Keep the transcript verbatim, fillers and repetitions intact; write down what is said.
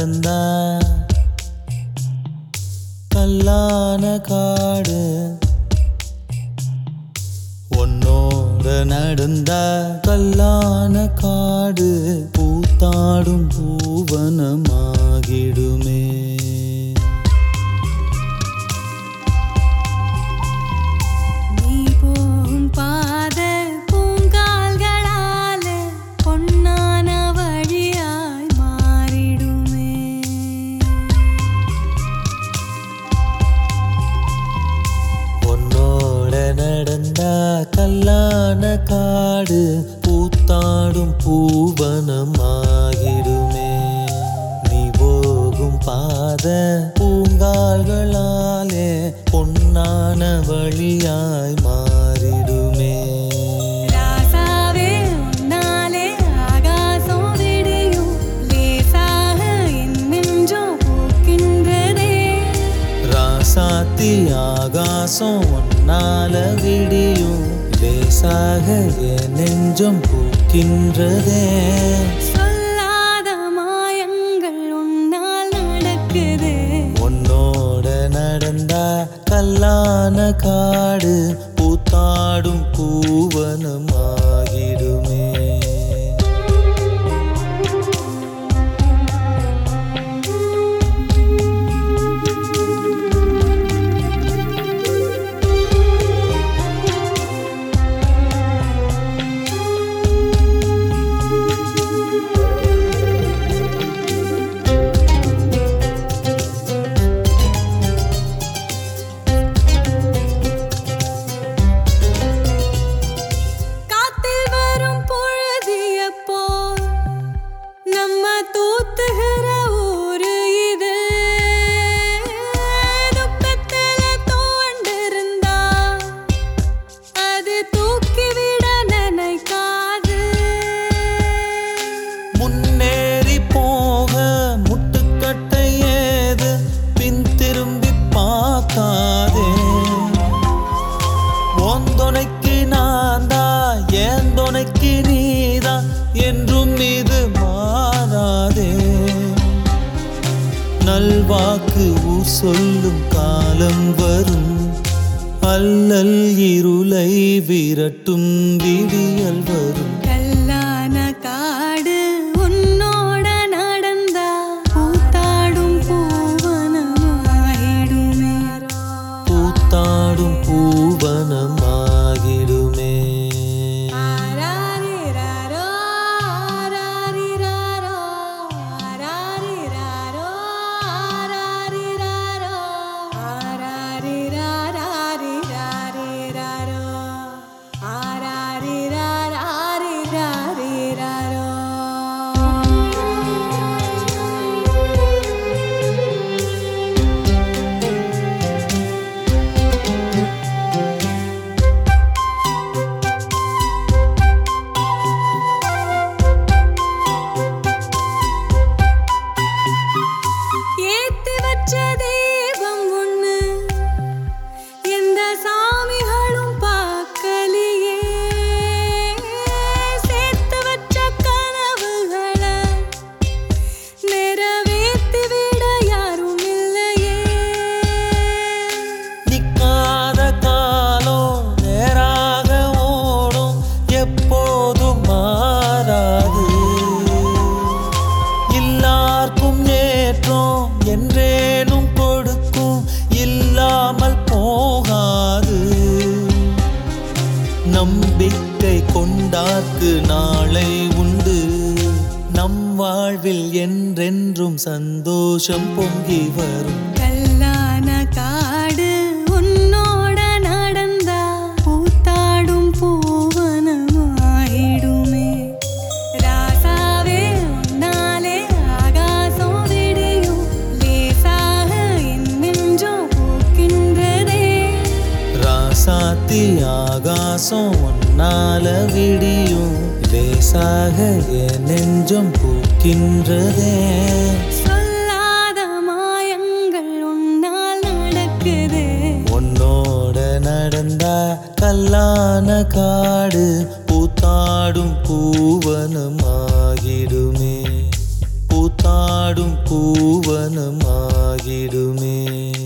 நடந்தா கல்லான காடு உன்னோட நடந்தா கல்லான காடு பூத்தாடும் பூவனமாகிடுமே. கல்லான காடு பூத்தாடும் பூவனமாகிடுமே. நீ போகும் பாத பூங்கால்களாலே பொன்னான வழியாய் மாறிடுமே. ராசாவே உன்னாலே ஆகாசம் விடியும் லேசாக என் நெஞ்சம் பூக்கின்றதே. ராசாத்தி ஆகாசம் உன்னால விடியும் லேசாக என் நெஞ்சம் பூக்கின்றதே. சொல்லாத மாயங்கள் உன்னால் நடக்குதே. உன்னோட நடந்தா கல்லான காடு பூத்தாடும் பூவனமாகிடுமே. என்றும் இது மாறாதே. நல்வாக்கு ஊர் சொல்லும் காலம் வரும். அல்லல் இருளை விரட்டும் விடியல் வரும். கல்லான காடு உன்னோட நடந்தா பூத்தாடும் பூவனமாகிடுமே. பூத்தாடும் பூவனமாகிடுமே. என்றேனும் கொடுக்கும் இல்லாமல் போகாது. நம்பிக்கை கொண்டார்க்கு நாளை உண்டு. நம் வாழ்வில் என்றென்றும் சந்தோஷம் பொங்கி வரும். கல்லான காடு உன்னோட நடந்தா பூத்தாடும் பூவனமாகிடுமே. ராசாவே உன்னாலே ஆகாசம் விடியும் லேசாக என் நெஞ்சம் பூக்கின்றதே. ராசாத்தி ஆகாசம் உன்னால விடியும் லேசாக என் நெஞ்சம் பூக்கின்றதே. சொல்லாத மாயங்கள் உன்னால் நடக்குதே. உன்னோட நடந்தா கல்லான காடு பூத்தாடும் பூவனமாகிடுமே. பூத்தாடும் பூவனமாகிடுமே.